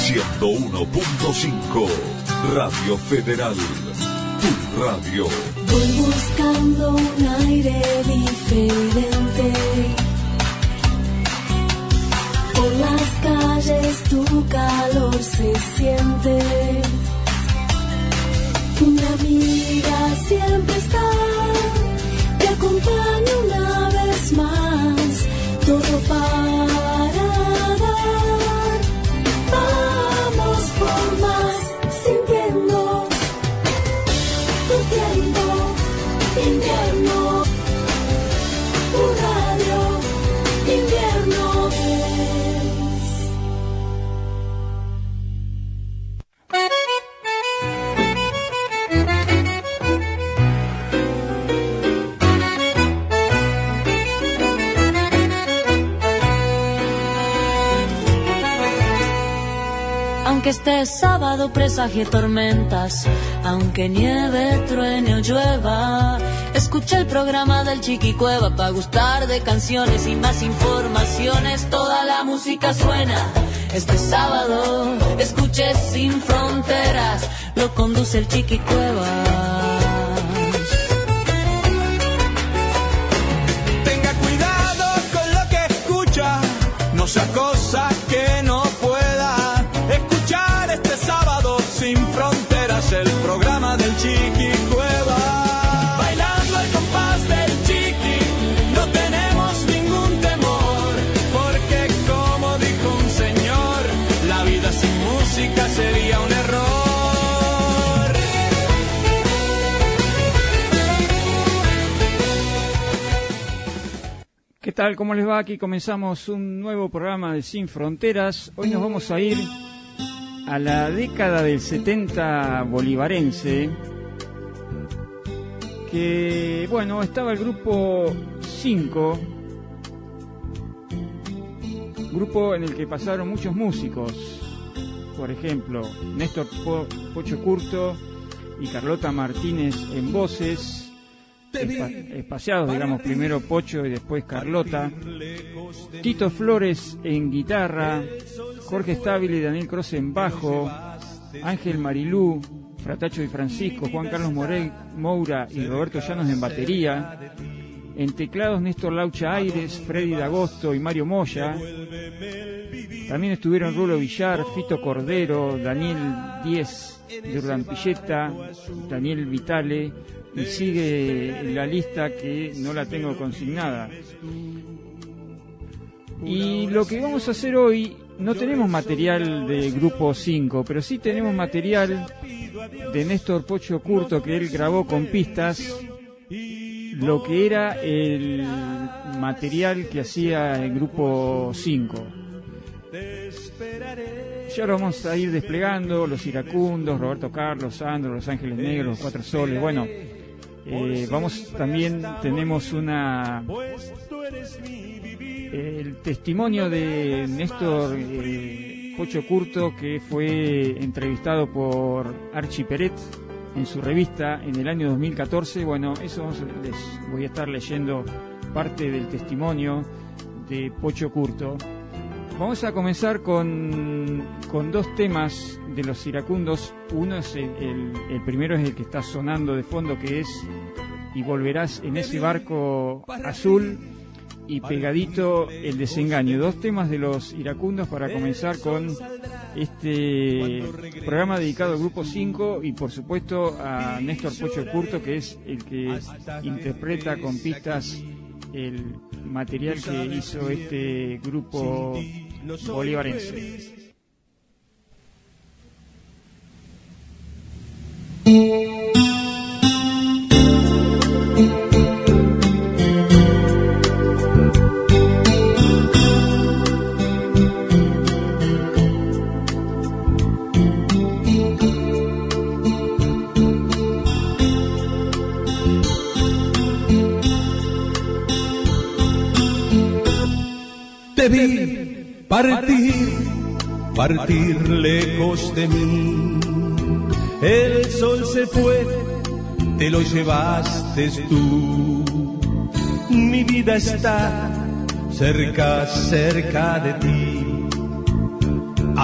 101.5 Radio Federal, tu radio. Voy buscando un aire diferente. Por las calles tu calor se siente. Una amiga siempre está, te acompaña una vez más, todo para dar. Vamos por más, sintiendo tu tiempo, invierno, tu radio, invierno es. Aunque este sábado presagie tormentas, aunque nieve, truene o llueva, escucha el programa del Chiquicueva pa' gustar de canciones y más informaciones. Toda la música suena. Este sábado escuche Sin Fronteras, lo conduce el Chiquicueva. Tenga cuidado con lo que escucha, no sea cosa que no pueda escuchar este sábado Sin Fronteras, el programa del Chiquicueva. Bailando al compás del Chiqui, no tenemos ningún temor, porque como dijo un señor, la vida sin música sería un error. ¿Qué tal? ¿Cómo les va? Aquí comenzamos un nuevo programa de Sin Fronteras. Hoy nos vamos a ir a la década del 70 bolivarense, que, bueno, estaba el grupo 5, grupo en el que pasaron muchos músicos, por ejemplo, Néstor Pocho Curto y Carlota Martínez en voces, espaciados, digamos, primero Pocho y después Carlota, Tito Flores en guitarra, Jorge Stabile y Daniel Croce en bajo, Ángel Marilú, Fratacho y Francisco, Juan Carlos Moura y Roberto Llanos en batería, en teclados Néstor Laucha Aires, Freddy D'Agosto y Mario Moya. También estuvieron Rulo Villar, Fito Cordero, Daniel Díez de Urdampilleta, Daniel Vitale, y sigue la lista que no la tengo consignada. Y lo que vamos a hacer hoy, no tenemos material de Grupo 5, pero sí tenemos material de Néstor Pocho Curto, que él grabó con pistas lo que era el material que hacía el Grupo 5. Ya lo vamos a ir desplegando: Los Iracundos, Roberto Carlos, Sandro, Los Ángeles Negros, Los Cuatro Soles. Bueno, tenemos el testimonio de Néstor Pocho Curto, que fue entrevistado por Archie Peret en su revista en el año 2014. Bueno, eso les voy a estar leyendo parte del testimonio de Pocho Curto. Vamos a comenzar con dos temas de Los Iracundos. Uno es el primero, es el que está sonando de fondo, que es Y volverás en ese barco azul, y pegadito El Desengaño. Dos temas de Los Iracundos para comenzar con este programa dedicado al Grupo 5 y por supuesto a Néstor Pocho Curto, que es el que interpreta con pistas el material que hizo este grupo bolivarense. Te vi partir lejos de mí. El sol se fue, te lo llevaste tú. Mi vida está cerca de ti.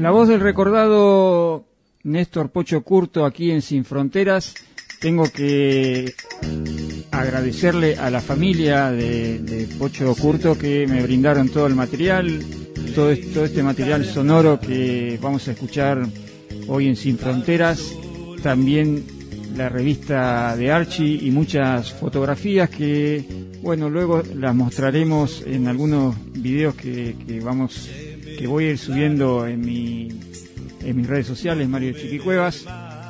La voz del recordado Néstor Pocho Curto aquí en Sin Fronteras. Tengo que agradecerle a la familia de Pocho Curto que me brindaron todo el material, todo este material sonoro que vamos a escuchar hoy en Sin Fronteras. También la revista de Archie y muchas fotografías que, bueno, luego las mostraremos en algunos videos que voy a ir subiendo en mis redes sociales, Mario Chiqui Cuevas.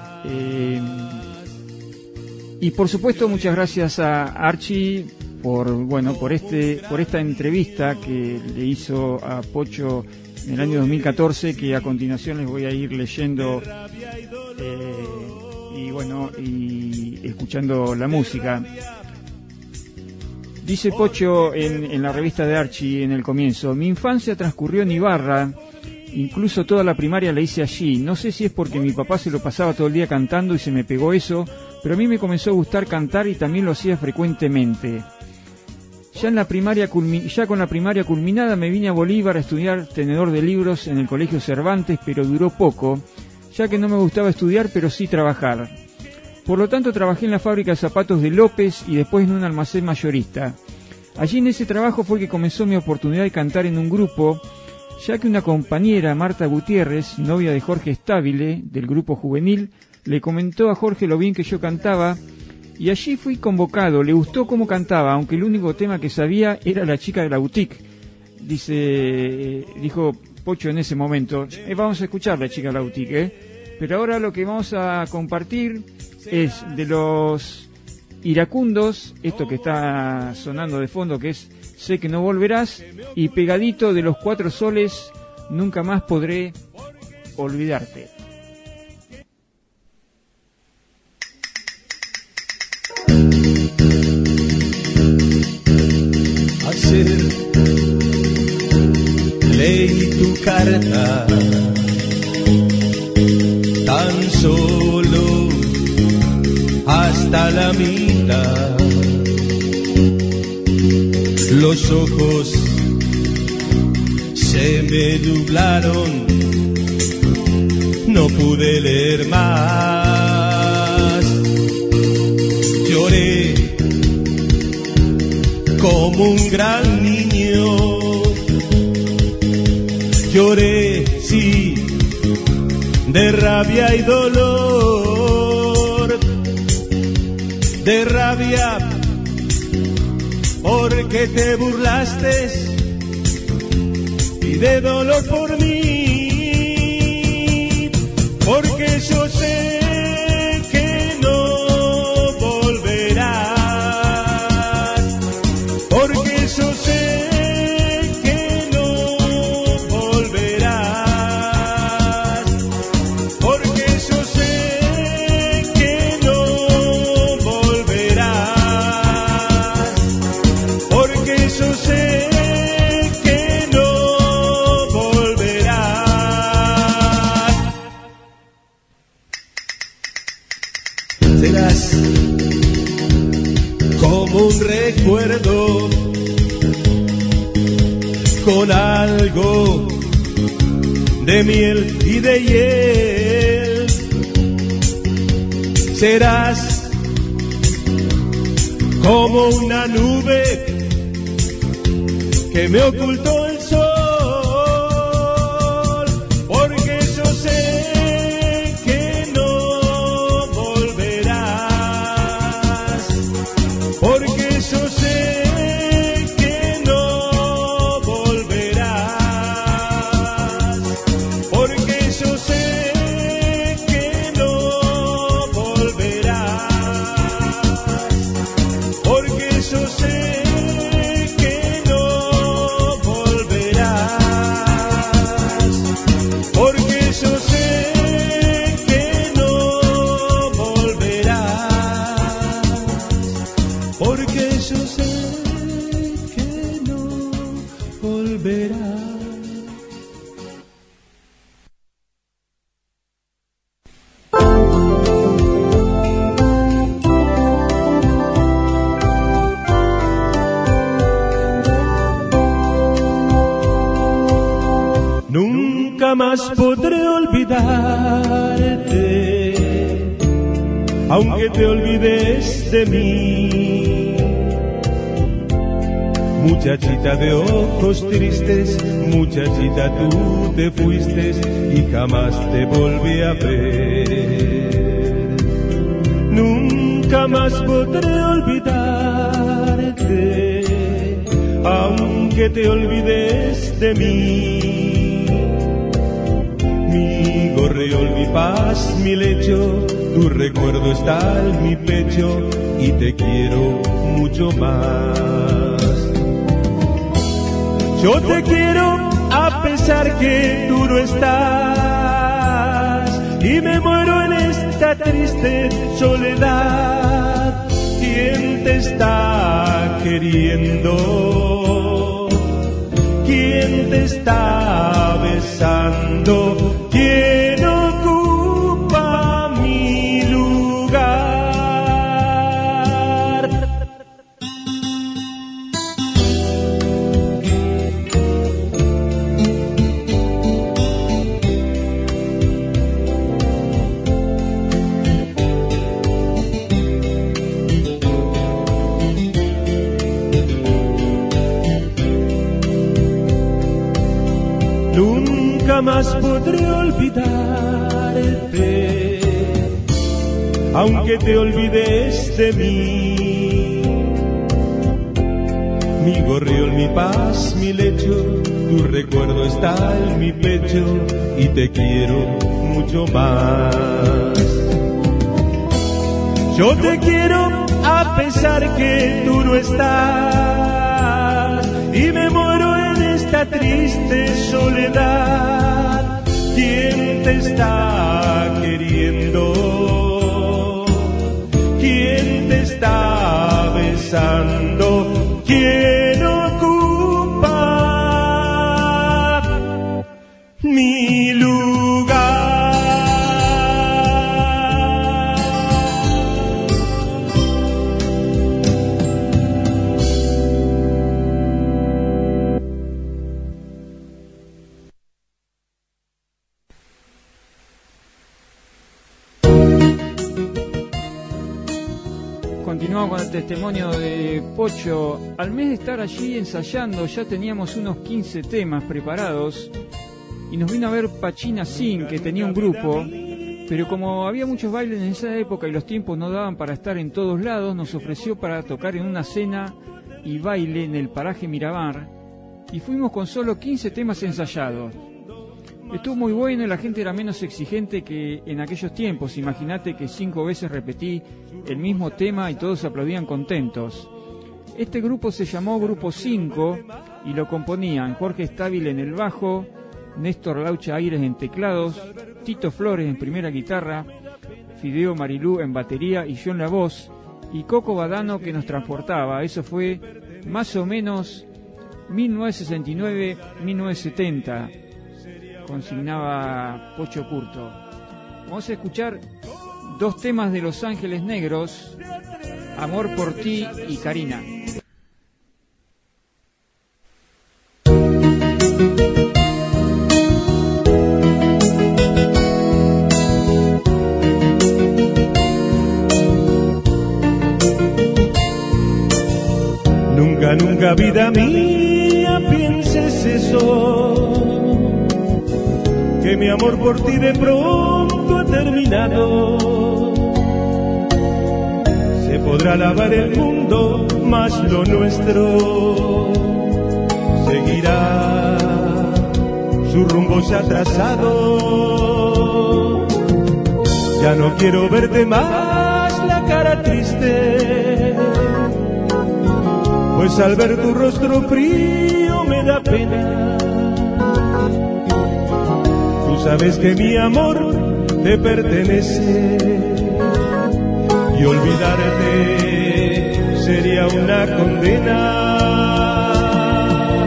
Y por supuesto muchas gracias a Archie por esta entrevista que le hizo a Pocho en el año 2014, que a continuación les voy a ir leyendo y escuchando la música. Dice Pocho en la revista de Archie en el comienzo: mi infancia transcurrió en Ibarra, incluso toda la primaria la hice allí. No sé si es porque mi papá se lo pasaba todo el día cantando y se me pegó eso, pero a mí me comenzó a gustar cantar y también lo hacía frecuentemente. Ya con la primaria culminada me vine a Bolívar a estudiar tenedor de libros en el Colegio Cervantes, pero duró poco, ya que no me gustaba estudiar, pero sí trabajar. Por lo tanto, trabajé en la fábrica de zapatos de López y después en un almacén mayorista. Allí en ese trabajo fue que comenzó mi oportunidad de cantar en un grupo, ya que una compañera, Marta Gutiérrez, novia de Jorge Stabile, del grupo juvenil, le comentó a Jorge lo bien que yo cantaba, y allí fui convocado. Le gustó cómo cantaba, aunque el único tema que sabía era La chica de la boutique. Dijo Pocho en ese momento: vamos a escuchar La chica de la boutique, Pero ahora lo que vamos a compartir es de los iracundos, esto que está sonando de fondo, que es Sé que no volverás, y pegadito de los Cuatro Soles, Nunca más podré olvidarte. Ayer leí tu carta, tan solo hasta la mitad. Los ojos se me nublaron, no pude leer más. Lloré como un gran niño, lloré, sí, de rabia y dolor, de rabia porque te burlaste y de dolor por mí, porque yo sé que no volverás, porque yo sé que no volverás, porque yo sé que no volverás, porque yo sé que no volverás. Serás como un recuerdo con algo de miel y de hiel. Serás como una nube que me ocultó el sol, porque yo sé que no volverás, porque yo sé que no volverás, porque yo sé que no volverás, porque yo sé que no volverás, porque yo sé que no volverás, porque yo sé que no volverás. Nunca Nunca más podré olvidarte, aunque te olvides de mí. Muchachita de ojos tristes, muchachita tú te fuiste y jamás te volví a ver. Nunca más podré olvidarte, aunque te olvides de mí. Mi gorrión, mi paz, mi lecho, tu recuerdo está en mi pecho y te quiero mucho más. Yo te quiero a pesar que tú no estás y me muero en esta triste soledad. ¿Quién te está queriendo? ¿Quién te está besando? ¿Quién ocupa mi lugar? Nunca más podré olvidarte, aunque te olvides de mí. Mi gorrión, mi paz, mi lecho, tu recuerdo está en mi pecho y te quiero mucho más. Yo te quiero a pesar que tú no estás y me muero en esta triste soledad. ¿Quién te está queriendo? ¿Quién te está besando? ¿Quién ocupa mi lugar? Continuamos con el testimonio de Pocho. Al mes de estar allí ensayando ya teníamos unos 15 temas preparados y nos vino a ver Pachina Sin, que tenía un grupo, pero como había muchos bailes en esa época y los tiempos no daban para estar en todos lados, nos ofreció para tocar en una cena y baile en el paraje Miramar y fuimos con solo 15 temas ensayados. Estuvo muy bueno y la gente era menos exigente que en aquellos tiempos. Imagínate que 5 veces repetí el mismo tema y todos aplaudían contentos. Este grupo se llamó Grupo 5 y lo componían Jorge Estábil en el bajo, Néstor Laucha Aires en teclados, Tito Flores en primera guitarra, Fideo Marilú en batería y yo en la voz, y Coco Badano que nos transportaba. Eso fue más o menos 1969-1970. Consignaba Pocho Curto. Vamos a escuchar 2 temas de Los Ángeles Negros, Amor por ti y Karina. Nunca, nunca, vida mía, pienses eso, que mi amor por ti de pronto ha terminado. Se podrá lavar el mundo, mas lo nuestro seguirá su rumbo ya trazado. Ya no quiero verte más la cara triste, pues al ver tu rostro frío me da pena. Tú sabes que mi amor te pertenece y olvidarte sería una condena.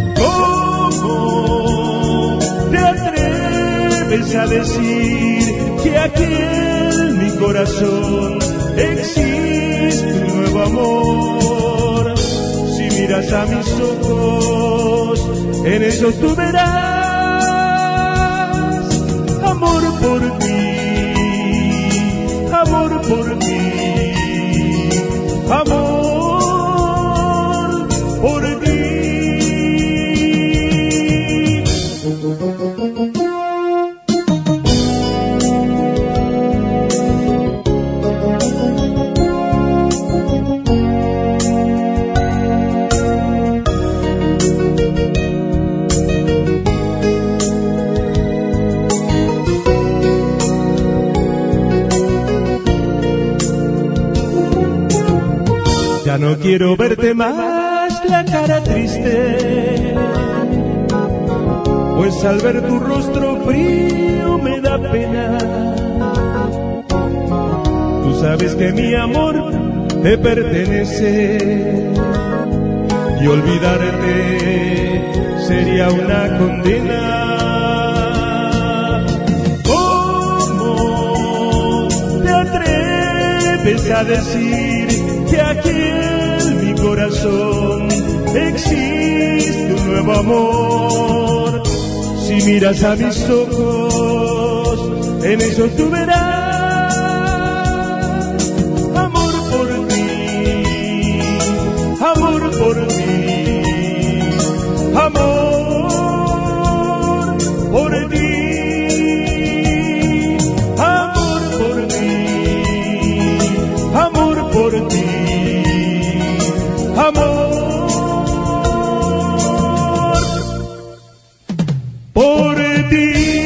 ¿Cómo te atreves a decir que aquí en mi corazón existe un nuevo amor? Si miras a mis ojos, en ellos tú verás no quiero verte más la cara triste, pues al ver tu rostro frío me da pena. Tú sabes que mi amor te pertenece y olvidarte sería una condena. ¿Cómo te atreves a decir que aquí en mi corazón existe un nuevo amor? Si miras a mis ojos, en ellos tú verás amor por ti, amor por ti, amor por ti, amor por ti, amor por ti, amor por ti.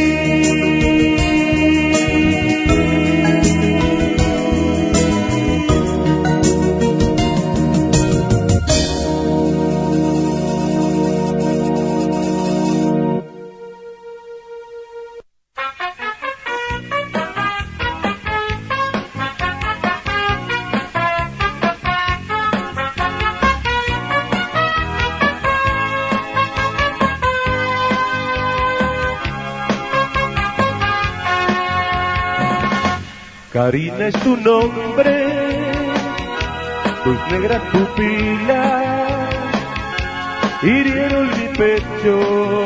Karina es tu nombre, tus negras pupilas hirieron mi pecho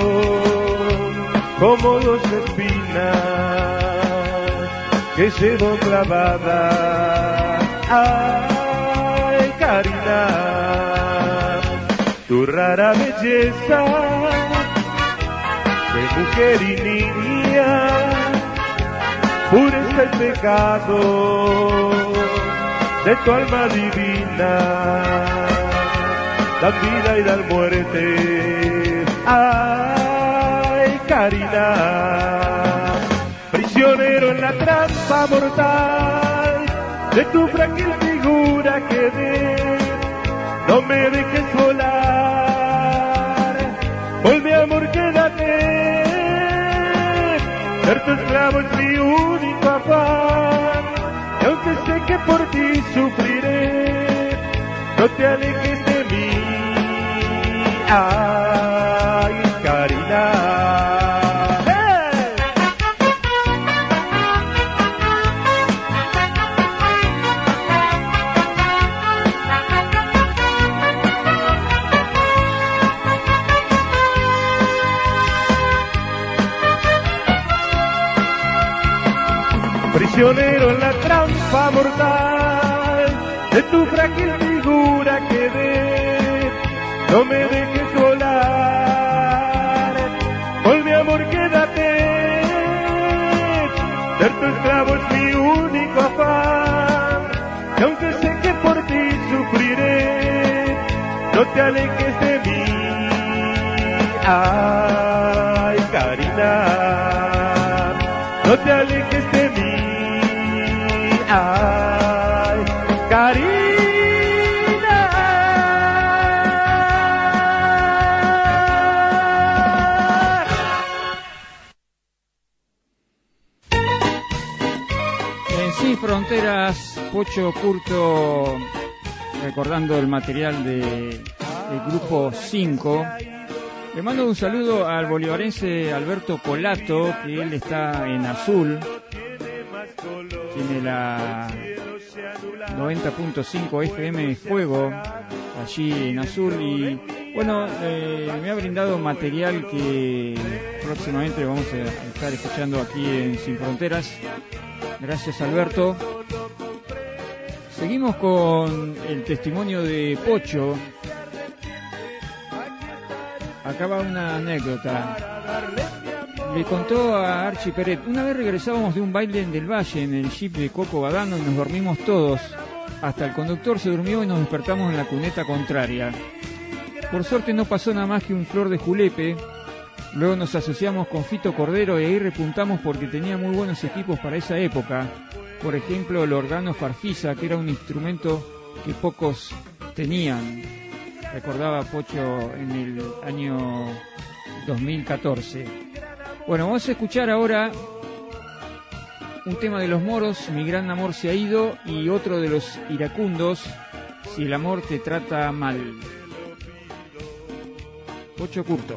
como dos espinas que llevo clavadas. Ay, Karina, tu rara belleza de mujer y niña, pureza y pecado de tu alma divina, dan vida y dan muerte. Ay, Karina, prisionero en la trampa mortal de tu frágil figura quedé, no me dejes volar, con mi amor quédate. Ser tu esclavo es mi único afán, y aunque sé que por ti sufriré, no te alejes de mí. Ay, Karina. Prisionero en la trampa mortal de tu frágil figura quedé, no me dejes volar, con mi amor quédate. Ser tu esclavo es mi único afán, y aunque sé que por ti sufriré, no te alejes de mí. Ay, Karina, no te alejes de mí. Ay, Karina. En Sin Fronteras, Pocho Curto recordando el material del grupo 5. Le mando un saludo al bolivarense Alberto Colato, que él está en Azul, tiene la 90.5 FM Fuego allí en Azul, y bueno, me ha brindado material que próximamente vamos a estar escuchando aquí en Sin Fronteras. Gracias, Alberto. Seguimos con el testimonio de Pocho. Acá va una anécdota. Le contó a Archie Peret: una vez regresábamos de un baile en Del Valle en el jeep de Coco Badano y nos dormimos todos. Hasta el conductor se durmió y nos despertamos en la cuneta contraria. Por suerte no pasó nada más que un flor de julepe. Luego nos asociamos con Fito Cordero y ahí repuntamos porque tenía muy buenos equipos para esa época. Por ejemplo, el órgano Farfisa, que era un instrumento que pocos tenían, recordaba Pocho, en el año 2014. Bueno, vamos a escuchar ahora un tema de Los Moros, Mi gran amor se ha ido, y otro de Los Iracundos, Si el amor te trata mal. Pocho Curto.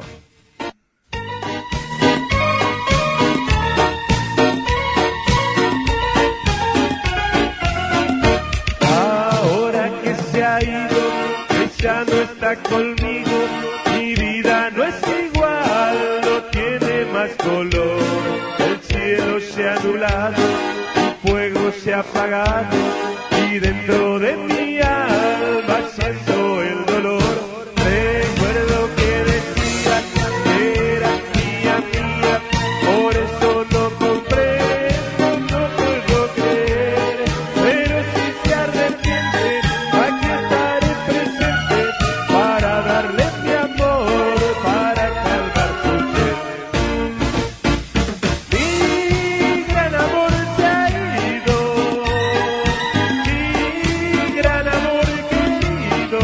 Ahora que se ha ido, que ya no está conmigo, mi vida no es igual, no tiene más color. El cielo se ha nublado, el fuego se ha apagado, y dentro de mi alma siento el dolor. Recuerdo que decías que eras mía, mía, por eso no comprendo, no puedo creer. Pero si se arrepiente, aquí estaré presente para darle mi amor, para calmar su sed. Mi gran amor se ha ido, mi gran amor querido.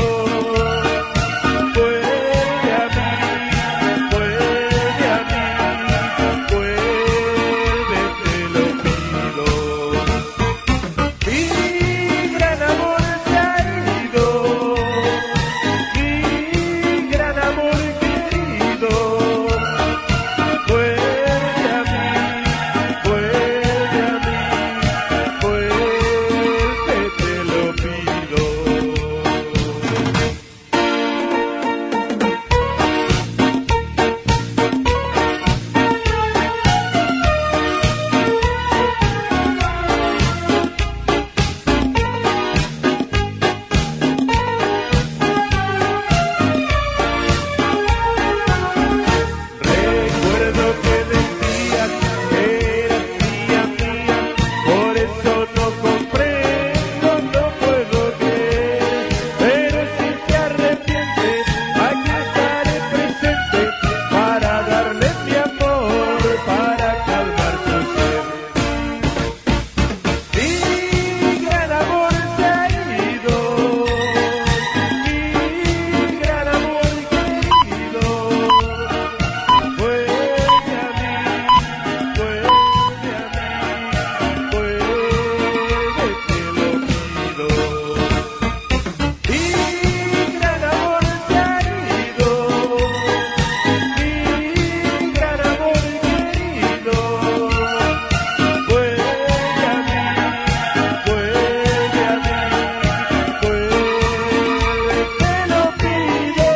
Vuelve a mí, vuelve a mí, vuelve, te lo pido. Mi gran amor se ha ido, mi gran amor querido. Vuelve a mí, vuelve a mí, vuelve, te lo pido. Recuerdo que decías que eras mía, mía, por eso no comprendo, no puedo creer. Pero si se arrepiente, aquí estaré presente para darle mi amor, para calmar su sed. Mi gran amor se ha ido, mi gran amor querido. Vuelve a mí, vuelve a mí, vuelve, te lo pido. Mi gran amor se ha ido, mi gran amor querido. Vuelve a mí, vuelve a mí, vuelve, te lo pido.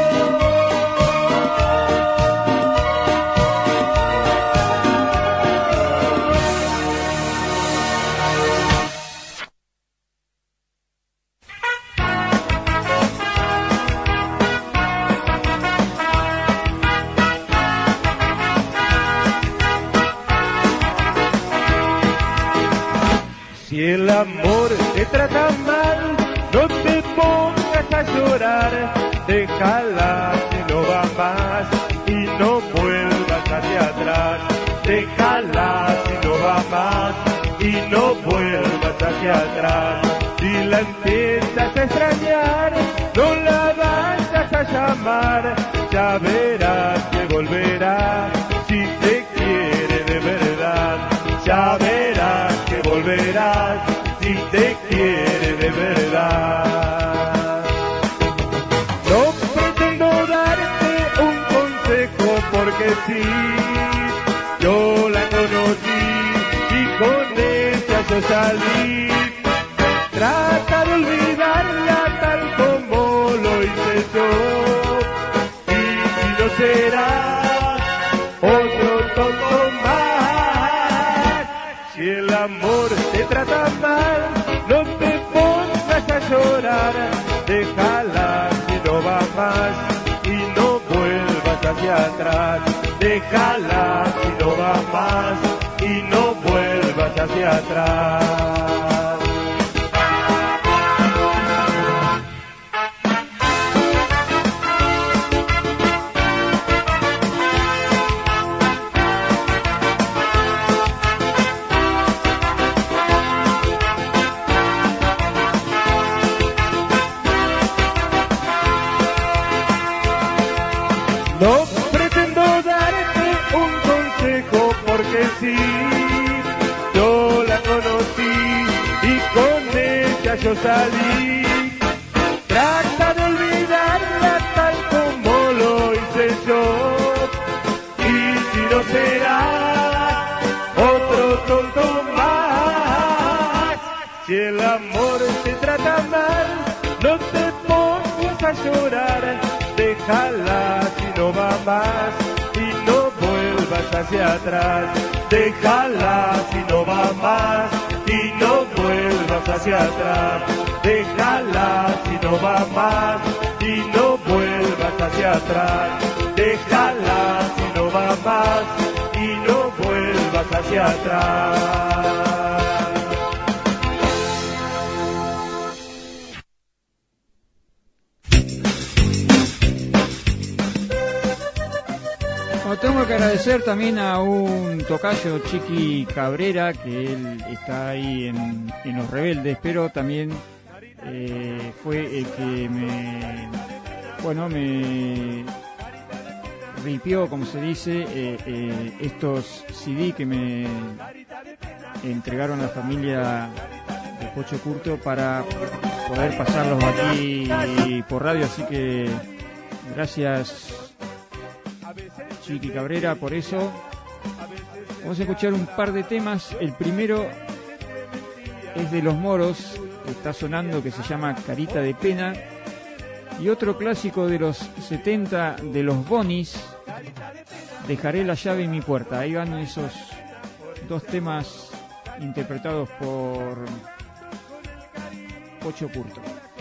Si el amor te trata mal, no te pongas a llorar, déjala si no va más y no vuelvas hacia atrás. Déjala si no va más y no vuelvas hacia atrás. Si la empiezas a extrañar, no la vayas a llamar, ya verás que volverá si te quiere de verdad. Ya verás que volverás si te quiere de verdad. No pretendo darte un consejo porque sí, yo la conocí y con ella yo salí. Trata de olvidarla tal como lo hice yo, y si no será otro tonto más. Si el amor te trata mal, no te pongas a llorar, déjala si no va más y no vuelvas hacia atrás. Déjala si no va más y no vuelvas hacia atrás. que sí, yo la conocí y con ella yo salí. Trata de olvidarla tal como lo hice yo, y si no será otro tonto más. Si el amor te trata mal, no te pongas a llorar, déjala si no va más y no vuelvas hacia atrás. Déjala si no va más y no vuelvas hacia atrás. Déjala si no va más y no vuelvas hacia atrás. Déjala si no va más y no vuelvas hacia atrás. Tengo que agradecer también a un tocayo, Chiqui Cabrera, que él está ahí en Los Rebeldes, pero también fue el que me ripió, como se dice, estos CD que me entregaron la familia de Pocho Curto para poder pasarlos aquí por radio, así que gracias Chiqui Cabrera por eso. Vamos a escuchar un par de temas. El primero es de Los Moros, está sonando, que se llama Carita de Pena, y otro clásico de los 70 de los Bonis, Dejaré la llave en mi puerta. Ahí van esos dos temas interpretados por Pocho Curto.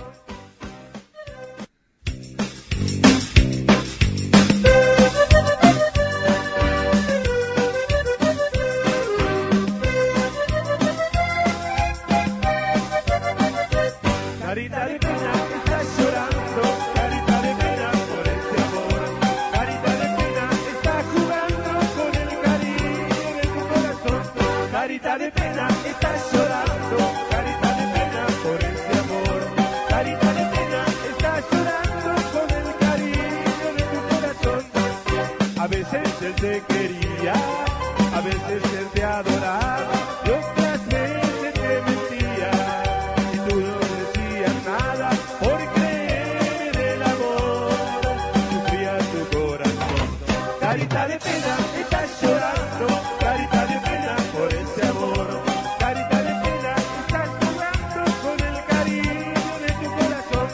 Carita de pena, estás llorando, carita de pena por este amor. Carita de pena, estás jugando con el cariño de tu corazón. Carita de pena, estás llorando, carita de pena por este amor. Carita de pena, estás llorando con el cariño de tu corazón. A veces él te quería, a veces él te adoraba, y otras veces te mentía, y tú no decías nada por creer en el amor, sufría tu corazón. Carita de pena, estás llorando, carita de pena por ese amor. Carita de pena, estás jugando con el cariño de tu corazón.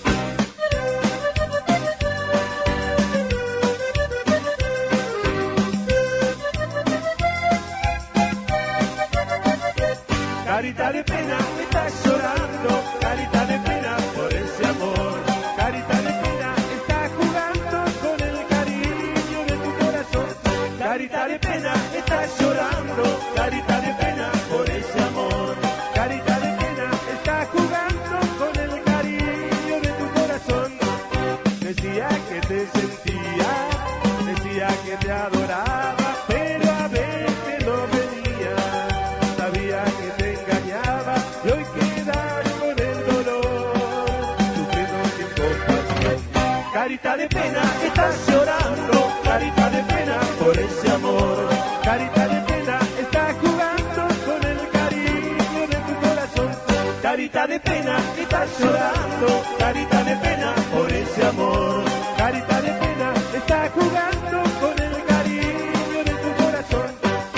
Carita de pena, estás llorando, carita de pena por ese amor. Carita de pena, estás jugando con el cariño de tu corazón. Carita de pena, estás llorando, carita de pena por ese amor. Carita de pena, estás jugando con el cariño de tu corazón. Decía que te sentía, decía que te adoraba, pero a veces no venía. Sabía que te engañaba y hoy quedar con el dolor, sufriendo sin compasión. Carita de pena, estás llorando, carita de pena por ese amor. Carita de pena, estás jugando con el cariño de tu corazón. Carita de pena, estás llorando, carita de pena por ese amor. Carita de pena, estás jugando con el cariño de tu corazón.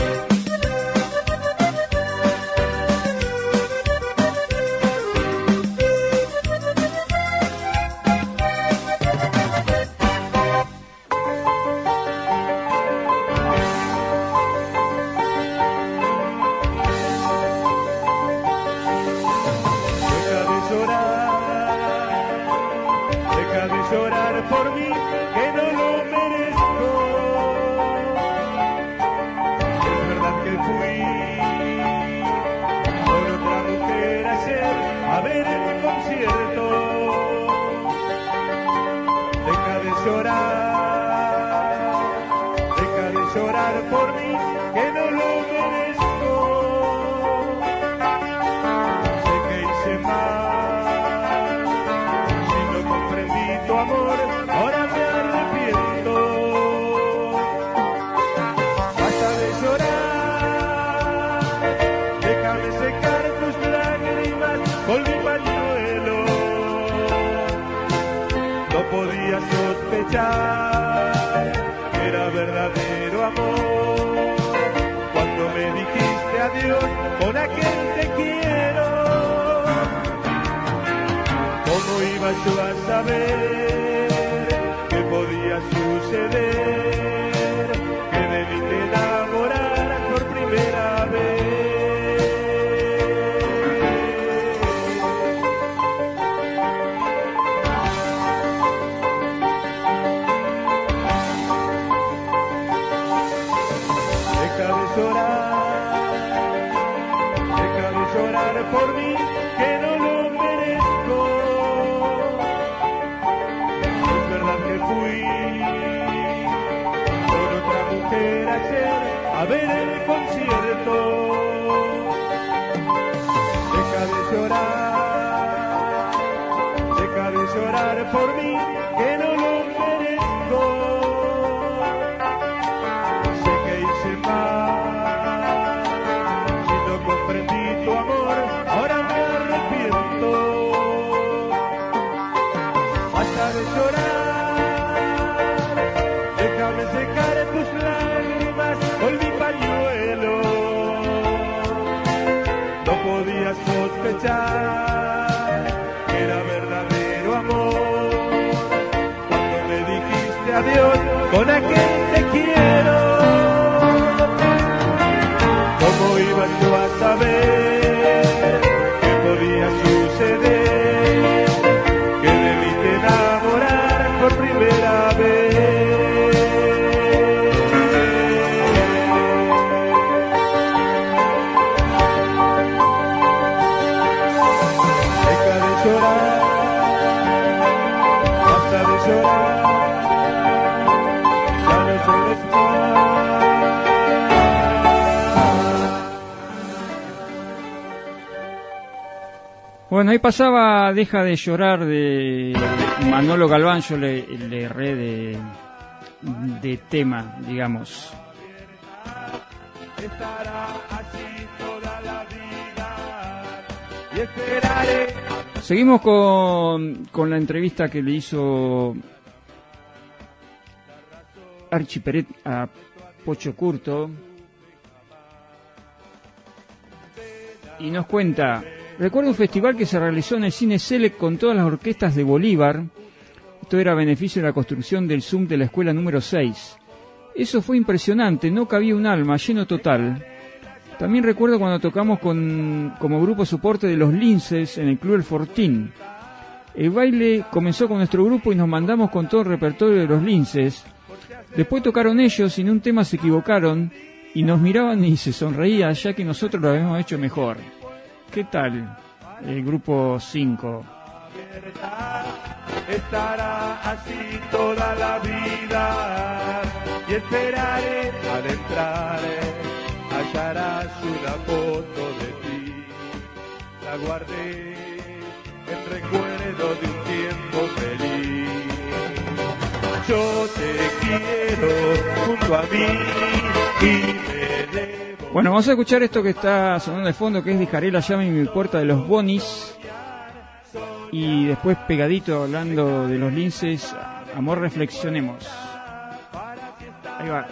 Deja de llorar por mí, que no lo merezco. Es verdad que fui con otra mujer ayer a ver el concierto. Deja de llorar por mí, que no lo merezco. Sé que hice mal, si no comprendí tu amor, ahora me arrepiento. Basta de llorar, verdadero amor. Cuando me dijiste adiós con aquel te quiero, ¿cómo iba yo a saber qué podía suceder? Que de mí te enamoraras por primera vez. Deja de llorar por mí, que no lo merezco. Es verdad que fui con otra mujer ayer a ver el concierto. Deja de llorar por mí, que no lo merezco. Sé que hice mal, si no comprendí tu amor, ahora me arrepiento. Basta de llorar, déjame secar tus lágrimas con mi pañuelo. No podía sospechar que era verdadero amor. Cuando me dijiste adiós con aquel te quiero, ¿cómo iba yo a saber qué podía suceder? Que de mí te enamoraras por primera vez. Deja de llorar, basta de llorar, ya no llores más. Bueno, ahí pasaba Deja de llorar de Manolo Galván. Yo le erré de tema, digamos. Estará así toda la vida y esperaré. Seguimos con la entrevista que le hizo Archie Peret a Pocho Curto. Y nos cuenta: recuerdo un festival que se realizó en el Cine Selec con todas las orquestas de Bolívar. Esto era a beneficio de la construcción del ZUM de la escuela número 6. Eso fue impresionante, no cabía un alma, lleno total. También recuerdo cuando tocamos como grupo soporte de los Linces en el Club El Fortín. El baile comenzó con nuestro grupo y nos mandamos con todo el repertorio de los Linces. Después tocaron ellos y en un tema se equivocaron y nos miraban y se sonreían, ya que nosotros lo habíamos hecho mejor. ¿Qué tal el grupo 5? Estará así toda la vida y esperaré al entrar, hallarás una foto de ti. La guardé en recuerdo de un tiempo feliz. Yo te quiero junto a mí y me debo. Bueno, vamos a escuchar esto que está sonando de fondo, que es Dejaré la llave en mi puerta de los Bonis. Y después, pegadito, hablando de los Linces, Amor, reflexionemos. Ahí va.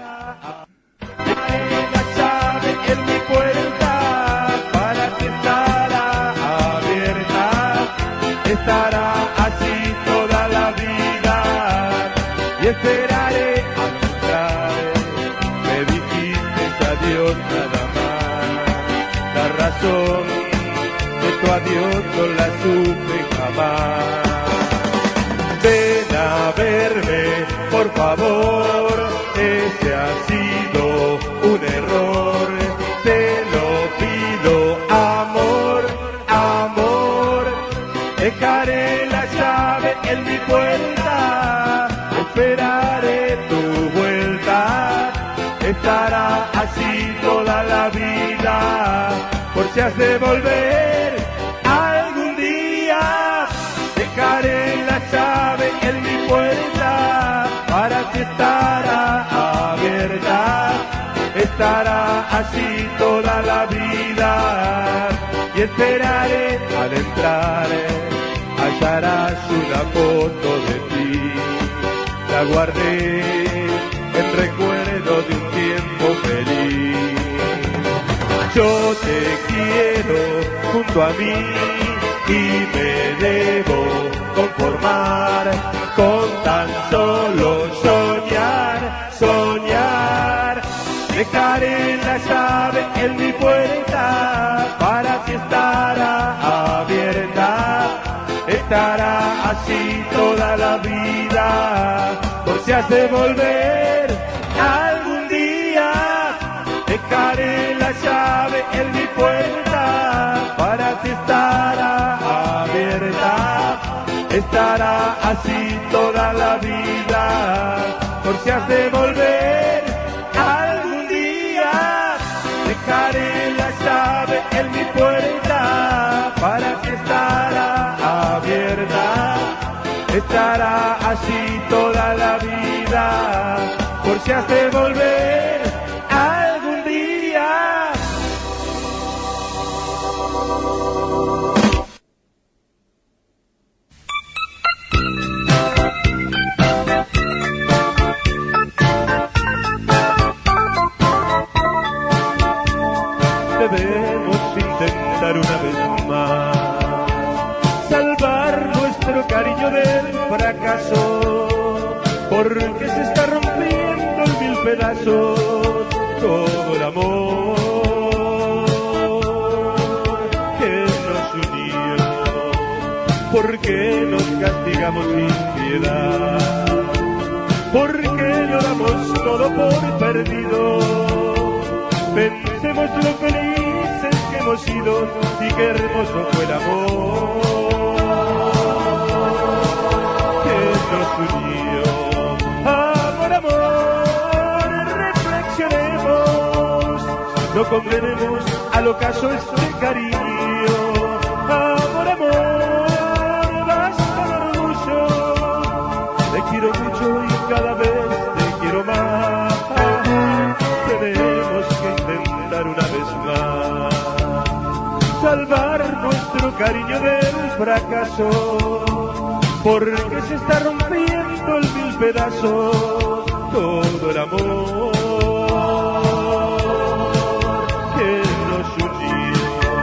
La llave en mi puerta, para que estará abierta, estará así toda la vida y esperaré a entrar. Me dijiste adiós nada más, la razón de tu adiós no la supe jamás. Ven a verme, por favor, ese ha sido un error. Te lo pido, amor, amor. Dejaré la llave en mi puerta, esperaré tu vuelta. Estará así toda la vida, por si has de volver algún día. Dejaré la llave en mi puerta, para que estará abierta. Estará así toda la vida y esperaré al entrar. Hallarás una foto de ti, la guardé en recuerdo junto a mí y me debo conformar con tan solo soñar, soñar. Dejaré la llave en mi puerta para que estará abierta, estará así toda la vida, por si has de volver algún día. Dejaré la llave en mi puerta para que estará abierta, estará así toda la vida, por si has de volver algún día. Dejaré la llave en mi puerta para que estará abierta, estará así toda la vida, por si has de volver algún día. Debemos intentar una vez más salvar nuestro cariño del fracaso, porque se está rompiendo en mil pedazos todo el amor que nos unió. ¿Por qué nos castigamos sin piedad? ¿Por qué lo damos todo por perdido? Pensemos lo felices que hemos sido y qué hermoso fue el amor que nos unió. Amor, amor, reflexionemos, no condenemos al ocaso este cariño. Amor, amor, basta de orgullo, te quiero mucho y cada vez te quiero más. Tenemos que intentar una vez más salvar nuestro cariño del fracaso, porque se está rompiendo en mil pedazos todo el amor que nos unió.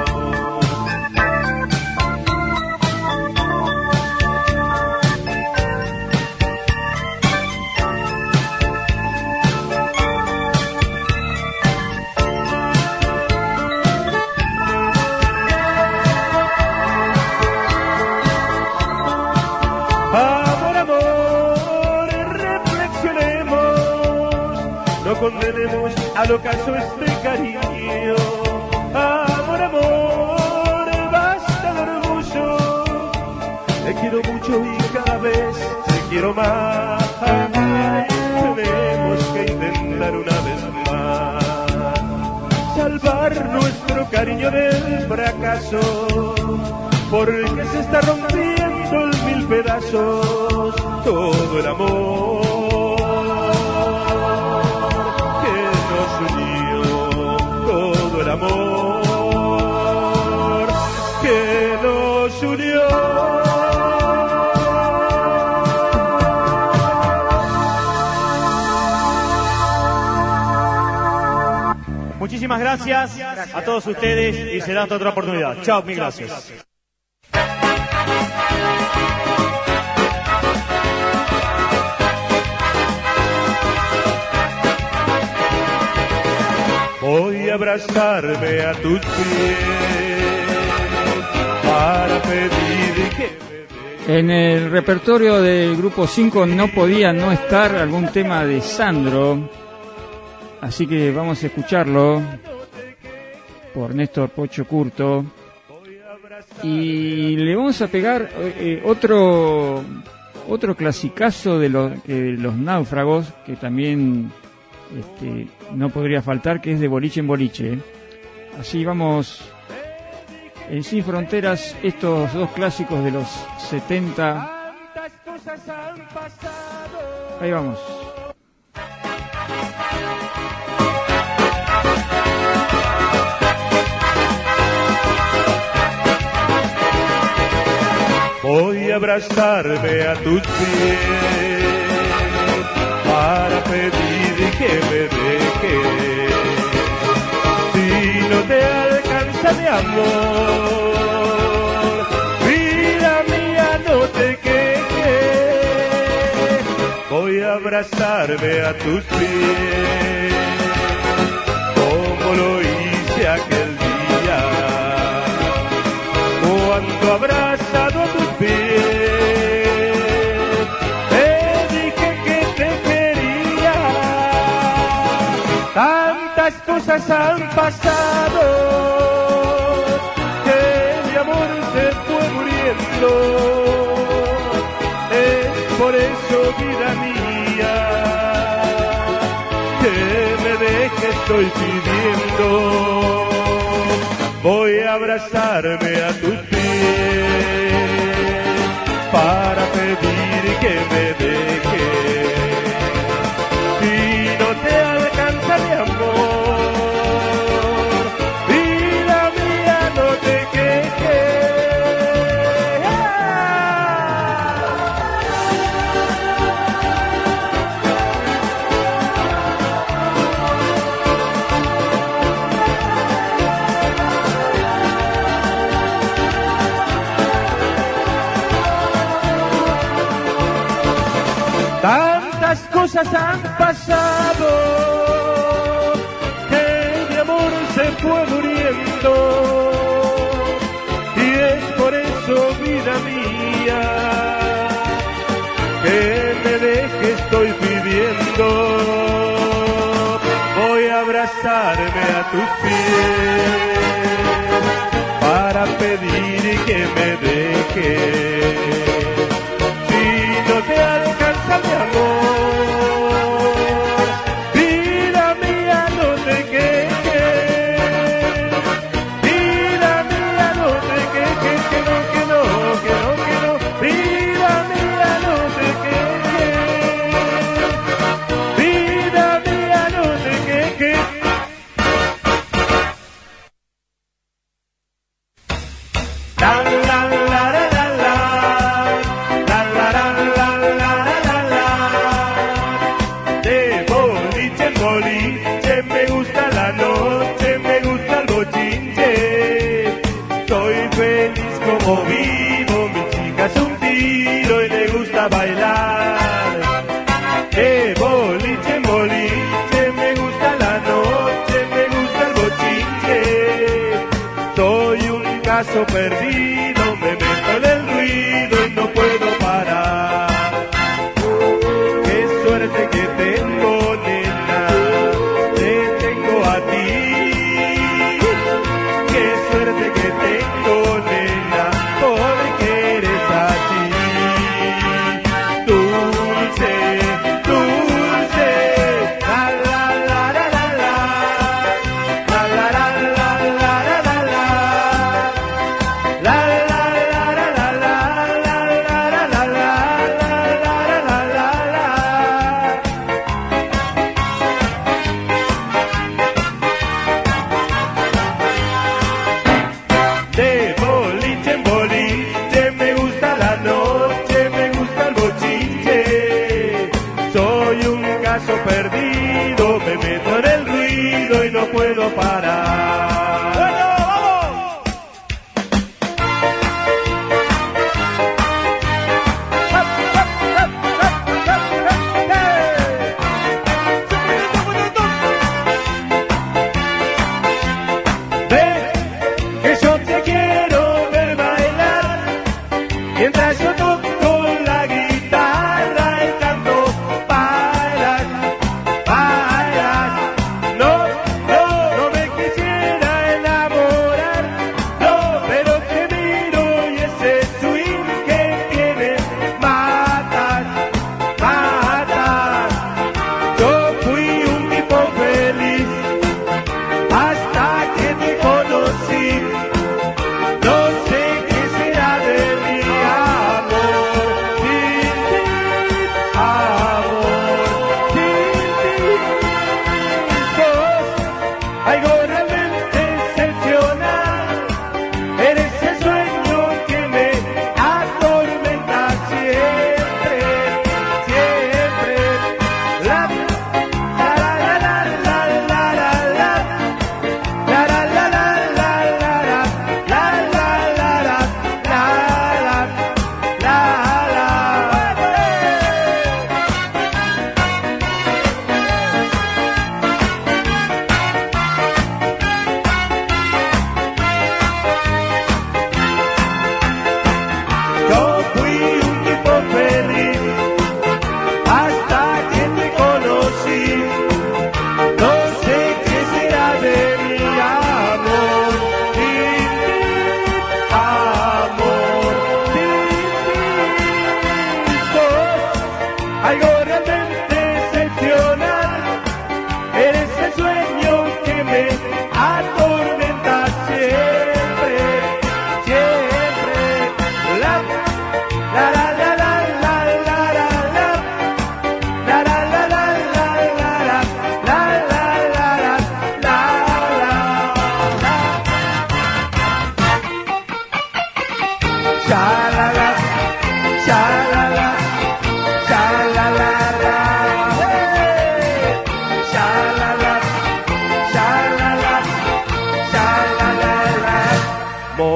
Condenemos al ocaso este cariño. Amor, amor, basta de orgullo, te quiero mucho y cada vez te quiero más. Tenemos que intentar una vez más salvar nuestro cariño del fracaso, porque se está rompiendo en mil pedazos todo el amor todo el amor que nos unió. Muchísimas gracias a todos ustedes y será hasta otra oportunidad. Chao, mil gracias. Voy a abrazarme a tus pies para pedir que... En el repertorio del Grupo 5 no podía no estar algún tema de Sandro, así que vamos a escucharlo por Néstor Pocho Curto. Y le vamos a pegar otro clasicazo de los Náufragos, que también no podría faltar, que es de boliche en boliche. Así vamos en Sin Fronteras, estos dos clásicos de los 70. Ahí vamos. Voy a abrazarme a tus pies para pedir que me dejes. Si no te alcanza mi amor, abrazarme a tus pies, como lo hice aquel día, cuando abrazado a tus pies, te dije que te quería. Tantas cosas han pasado, que mi amor se fue muriendo. Es por eso, vida mía, que me dejes, estoy pidiendo. Voy a abrazarme a tus pies para pedir que me dejes. Si no te alcanza mi amor, vida mía, no te quejes. Tantas cosas han pasado, que mi amor se fue muriendo, y es por eso, vida mía, que me dejes, estoy pidiendo. Voy a abrazarme a tus pies para pedir que me dejes. Si no te alcanza mi amor, vida mía, no te quejes. Vida mía, no te quejes, que no, que no, que no, que no. Vida mía, no te quejes. Vida mía, no te quejes. La la la la la la, la la la la la la la. De boliche en boliche me gusta la noche, me gusta el bochinche. Soy feliz como vivo, mi chica es un tiro y le gusta bailar. De boliche en boliche me gusta la noche, me gusta el bochinche. Soy un caso perdido, me meto en el ruido y no puedo parar. Qué suerte que tengo, nena, te tengo a ti. Qué suerte que tengo, nena, porque eres así. Dulce, dulce, la la la la la la, la la la la la la la la. La la la la la la la la la la la la la la. De boliche en boliche me gusta la noche, me gusta el bochinche. Soy un caso perdido, me meto en el ruido y no puedo parar. ¡Bueno, vamos! Ven, que yo te quiero ver bailar, mientras yo toco la guitarra y canto. Bailas, bailas, no, no, no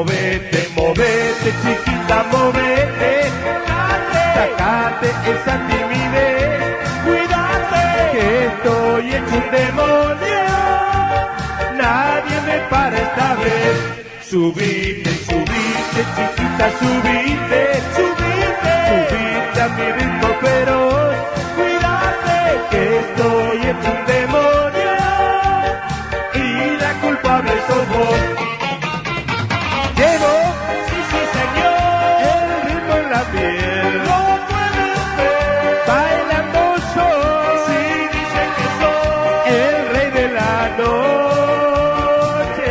movete, movete, chiquita, movete. Sacate esa timidez, cuídate, que estoy hecho un demonio. Nadie me para esta vez. Subite, subite, chiquita, subite, subite, subite a mi ritmo feroz. Cuídate, que estoy hecho un demonio y la culpable sos vos. Llevo, sí, sí, señor, el ritmo en la piel. No puedes ver, bailando soy. Si dicen que soy el rey de la noche.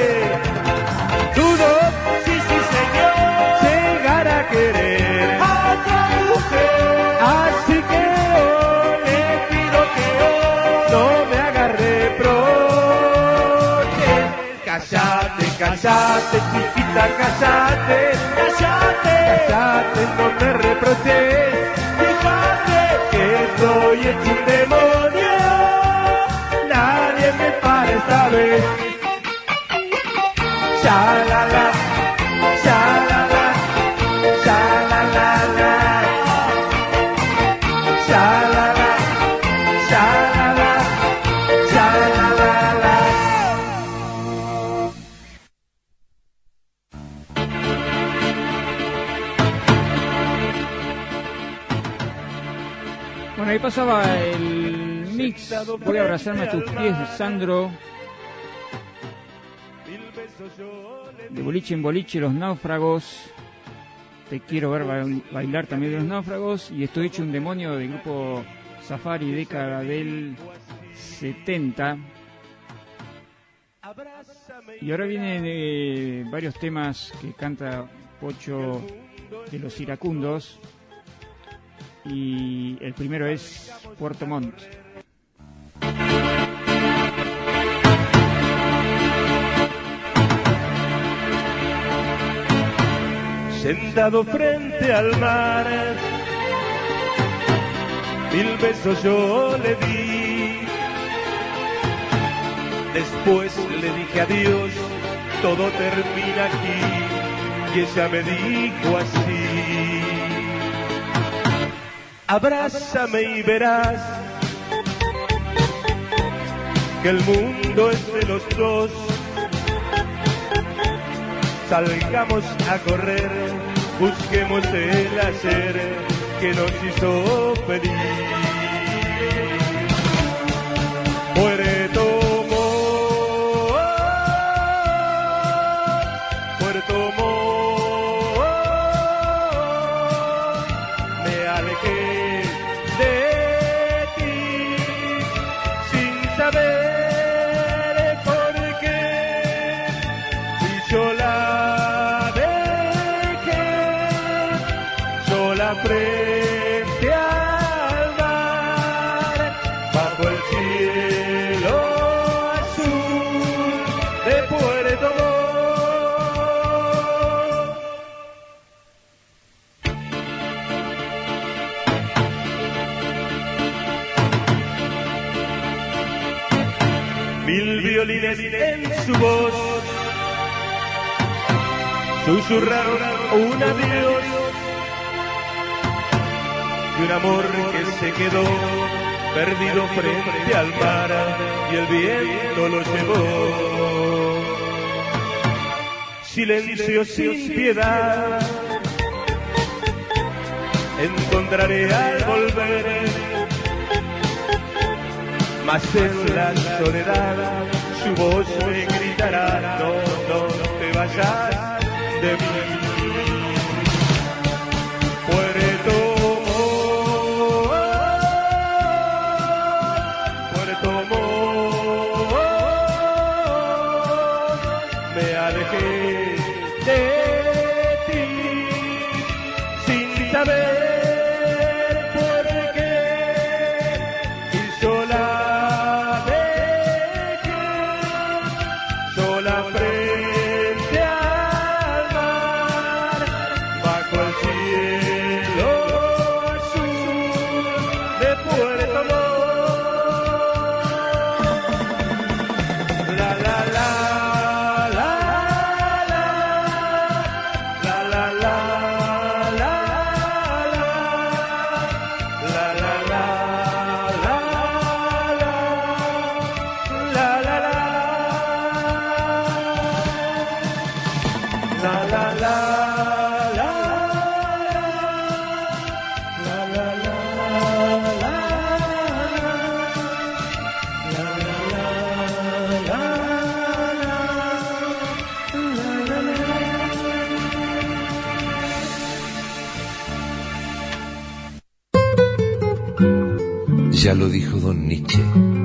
Dudo, sí, sí, señor, llegar a querer a otra mujer. Así que hoy le pido que hoy no me haga reproches. Callate, callate, chiquita, callate, callate, callate, no me reproches. Fíjate que estoy hecho un demonio, nadie me para esta vez. Shalala, shalala, shalalala, shalala, shalala, shalalala. Bueno, ahí pasaba el mix. Voy a abrazarme a tus pies, Sandro. De Boliche en Boliche, Los Náufragos. Te quiero ver bailar también de Los Náufragos. Y Estoy hecho un demonio, del grupo Safari, década del 70. Y ahora vienen varios temas que canta Pocho de Los Iracundos. Y el primero es Puerto Montt. Sentado frente al mar, 1000 besos yo le di. Después le dije adiós, todo termina aquí. Y ella me dijo así: abrázame y verás que el mundo es de los dos. Salgamos a correr, busquemos el ayer que nos hizo feliz. Puerto Montt, Puerto Montt, me alejé de ti sin saber por qué. Y yo la dejé sola frente al mar, bajo el cielo azul de Puerto Montt. Mil violines en su voz susurraron un adiós de un amor que se quedó perdido frente al mar y el viento lo llevó. Silencio sin piedad encontraré al volver, mas en la soledad su voz me gritará: no, no, no te vayas de mí. Puerto Montt, Puerto Montt, me alejé de ti sin saber por qué, y sola dejé, sola frente al mar, Ya lo dijo don Nietzsche.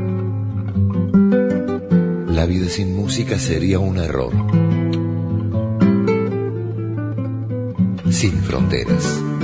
La vida sin música sería un error. Sin fronteras.